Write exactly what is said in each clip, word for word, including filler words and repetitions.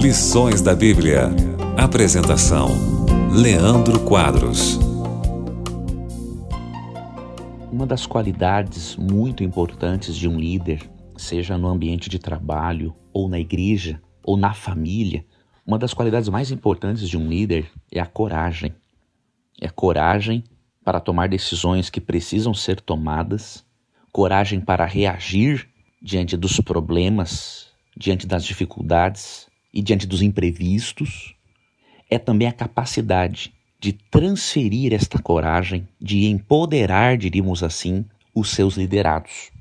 Lições da Bíblia. Apresentação: Leandro Quadros. Uma das qualidades muito importantes de um líder, seja no ambiente de trabalho, ou na igreja, ou na família, uma das qualidades mais importantes de um líder é a coragem. É a coragem para tomar decisões que precisam ser tomadas, coragem para reagir diante dos problemas, diante das dificuldades e diante dos imprevistos. É também a capacidade de transferir esta coragem, de empoderar, diríamos assim, os seus liderados.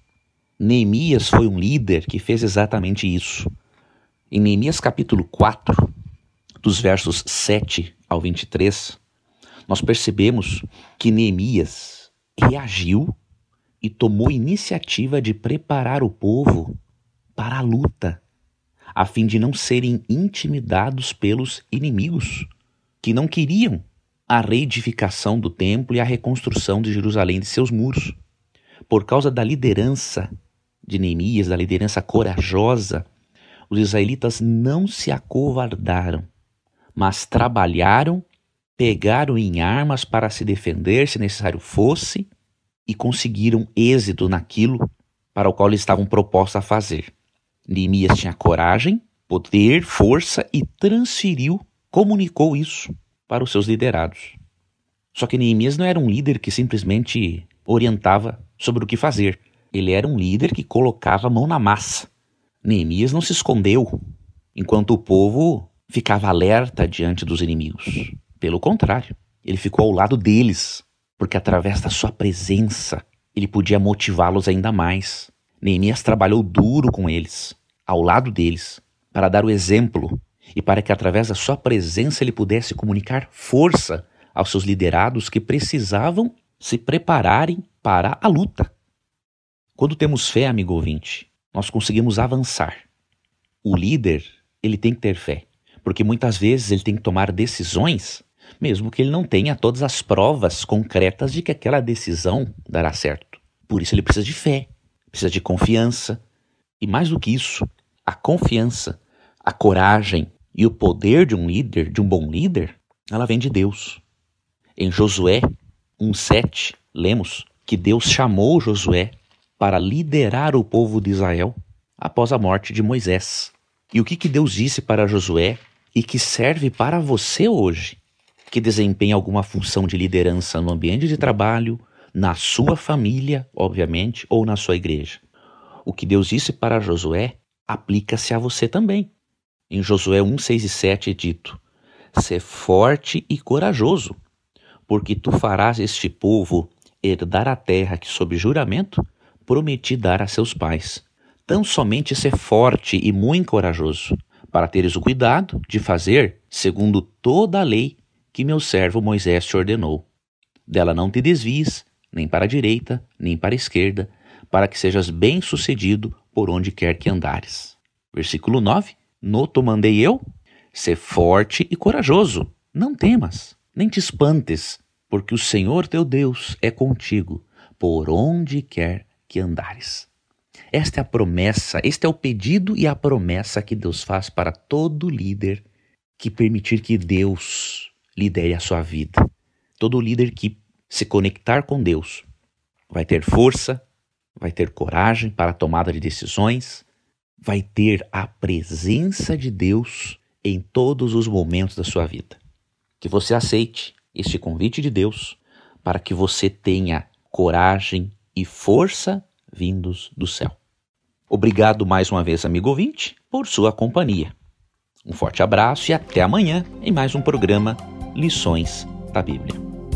Neemias foi um líder que fez exatamente isso. Em Neemias capítulo quatro, dos versos sete ao vinte e três, nós percebemos que Neemias reagiu e tomou iniciativa de preparar o povo para a luta, a fim de não serem intimidados pelos inimigos, que não queriam a reedificação do templo e a reconstrução de Jerusalém de seus muros. Por causa da liderança de Neemias, da liderança corajosa, os israelitas não se acovardaram, mas trabalharam, pegaram em armas para se defender, se necessário fosse, e conseguiram êxito naquilo para o qual eles estavam propostos a fazer. Neemias tinha coragem, poder, força e transferiu, comunicou isso para os seus liderados. Só que Neemias não era um líder que simplesmente orientava sobre o que fazer. Ele era um líder que colocava a mão na massa. Neemias não se escondeu enquanto o povo ficava alerta diante dos inimigos. Pelo contrário, ele ficou ao lado deles, porque através da sua presença ele podia motivá-los ainda mais. Neemias trabalhou duro com eles, ao lado deles, para dar o exemplo e para que através da sua presença ele pudesse comunicar força aos seus liderados que precisavam se prepararem para a luta. Quando temos fé, amigo ouvinte, nós conseguimos avançar. O líder, ele tem que ter fé, porque muitas vezes ele tem que tomar decisões, mesmo que ele não tenha todas as provas concretas de que aquela decisão dará certo. Por isso ele precisa de fé, precisa de confiança. E mais do que isso, a confiança, a coragem e o poder de um líder, de um bom líder, ela vem de Deus. Em Josué um sete, lemos que Deus chamou Josué para liderar o povo de Israel após a morte de Moisés. E o que, que Deus disse para Josué e que serve para você hoje, que desempenha alguma função de liderança no ambiente de trabalho, na sua família, obviamente, ou na sua igreja? O que Deus disse para Josué aplica-se a você também. Em Josué um, seis e sete é dito: "Sê forte e corajoso, porque tu farás este povo herdar a terra que, sob juramento, prometi dar a seus pais. Tão somente ser forte e muito corajoso, para teres o cuidado de fazer segundo toda a lei que meu servo Moisés te ordenou. Dela não te desvies, nem para a direita, nem para a esquerda, para que sejas bem-sucedido por onde quer que andares." Versículo nove. "No te mandei eu, sê forte e corajoso, não temas, nem te espantes, porque o Senhor teu Deus é contigo, por onde quer que andares." Esta é a promessa, este é o pedido e a promessa que Deus faz para todo líder que permitir que Deus lidere a sua vida. Todo líder que se conectar com Deus vai ter força, vai ter coragem para a tomada de decisões, vai ter a presença de Deus em todos os momentos da sua vida. Que você aceite este convite de Deus para que você tenha coragem e força vindos do céu. Obrigado mais uma vez, amigo ouvinte, por sua companhia. Um forte abraço e até amanhã em mais um programa Lições da Bíblia.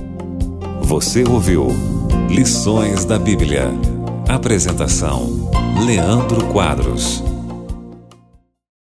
Você ouviu Lições da Bíblia. Apresentação: Leandro Quadros.